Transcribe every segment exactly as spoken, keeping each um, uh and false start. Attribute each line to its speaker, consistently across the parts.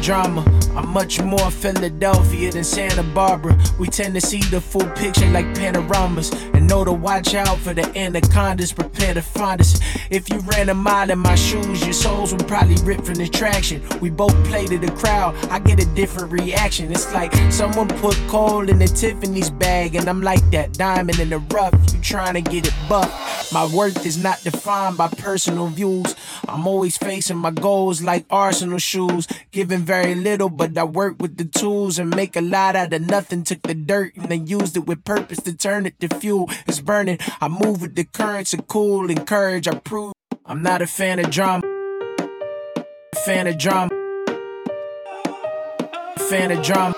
Speaker 1: drama. I'm much more Philadelphia than Santa Barbara. We tend to see the full picture like panoramas, and know to watch out for the anacondas, prepare to find us. If you ran a mile in my shoes, your souls would probably rip from the traction. We both play to the crowd, I get a different reaction. It's like someone put coal in the Tiffany's bag, and I'm like that diamond in the rough, you trying to get it buff. My worth is not defined by personal views. I'm always facing my goals like Arsenal shoes. Giving very little, but I work with the tools and make a lot out of nothing. Took the dirt and then used it with purpose to turn it to fuel. It's burning, I move with the currents of cool and courage. I prove I'm not a fan of drama. Fan of drama. Fan of drama.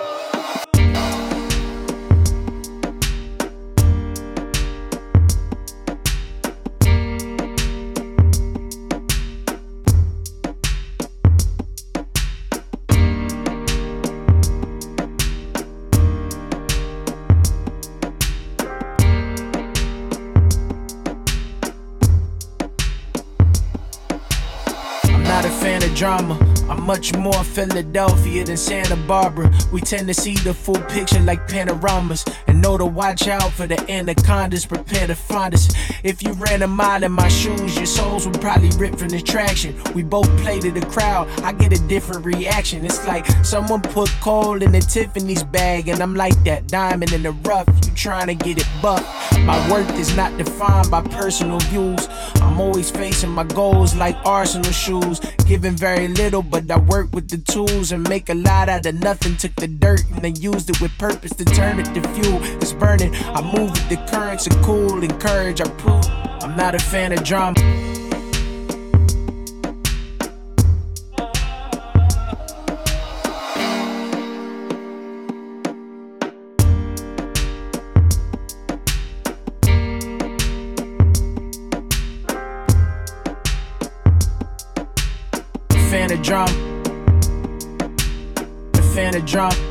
Speaker 1: Not a fan of drama. I'm much more Philadelphia than Santa Barbara. We tend to see the full picture like panoramas, and know to watch out for the anacondas, prepare to find us. If you ran a mile in my shoes, your souls would probably rip from the traction. We both play to the crowd, I get a different reaction. It's like someone put coal in the Tiffany's bag, and I'm like that diamond in the rough, you trying to get it buff. My worth is not defined by personal views. I'm always facing my goals like Arsenal shoes. Giving very little, but I work with the tools and make a lot out of nothing. Took the dirt and then used it with purpose to turn it to fuel. It's burning, I move with the currents of cool and courage. I prove I'm not a fan of drama. Fan of drama. A fan of drama.